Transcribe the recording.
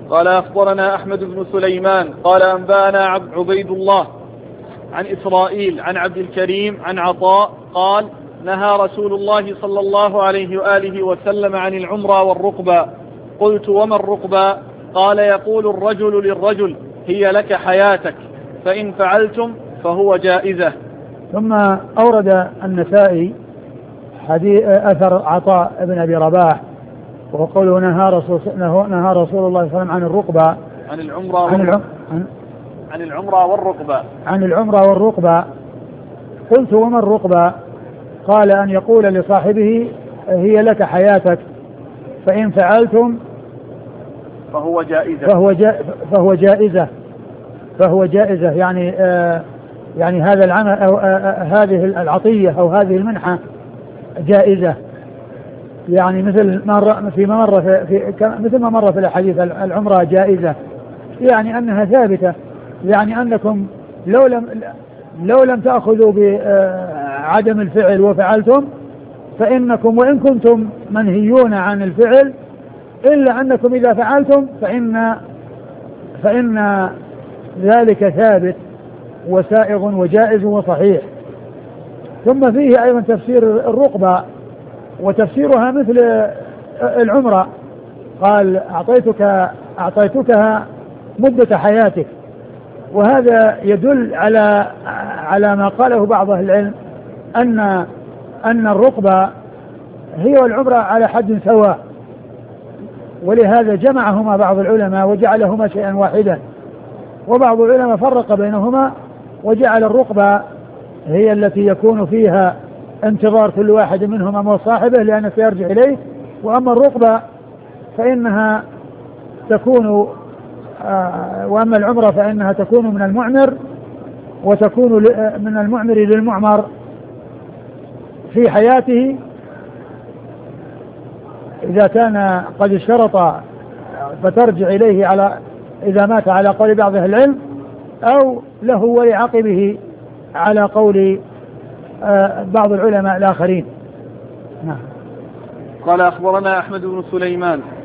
قال أخبرنا أحمد بن سليمان قال أنبأنا عبيد الله عن إسرائيل عن عبد الكريم عن عطاء قال نهى رسول الله صلى الله عليه وآله وسلم عن العمرة والرقبة. قلت وما الرقبة؟ قال يقول الرجل للرجل هي لك حياتك فإن فعلتم فهو جائزة. ثم أورد النسائي أثر عطاء بن أبي رباح وقوله نهى رسول الله صلى الله عليه وسلم عن الرقبة عن العمرة والرقبة. عن العمرة والرقبة. قلت وما الرقبة؟ قال أن يقول لصاحبه هي لك حياتك فإن فعلتم فهو جائزة يعني هذا العمل أو هذه العطية أو هذه المنحة جائزة، يعني مثل ما مر في الحديث العمرة جائزة، يعني أنها ثابتة، يعني أنكم لو لم تأخذوا بعدم الفعل وفعلتم فإنكم وإن كنتم منهيون عن الفعل إلا أنكم إذا فعلتم فإن ذلك ثابت وسائغ وجائز وصحيح. ثم فيه أيضا تفسير الرقبة وتفسيرها مثل العمرة، قال أعطيتكها مدة حياتك، وهذا يدل على ما قاله بعض أهل العلم أن الرقبة هي والعمرة على حد سواء، ولهذا جمعهما بعض العلماء وجعلهما شيئا واحدا، وبعض العلماء فرق بينهما وجعل الرقبة هي التي يكون فيها انتظار كل واحد منهما من صاحبه لأنه سيرجع إليه، وأما الرقبة فإنها تكون وأما العمرة فإنها تكون من المعمر، وتكون من المعمر للمعمر في حياته إذا كان قد اشترط فترجع إليه إذا مات على قول بعض أهل العلم، أو له ولعقبه على قول بعض العلماء الآخرين. قال أخبرنا أحمد بن سليمان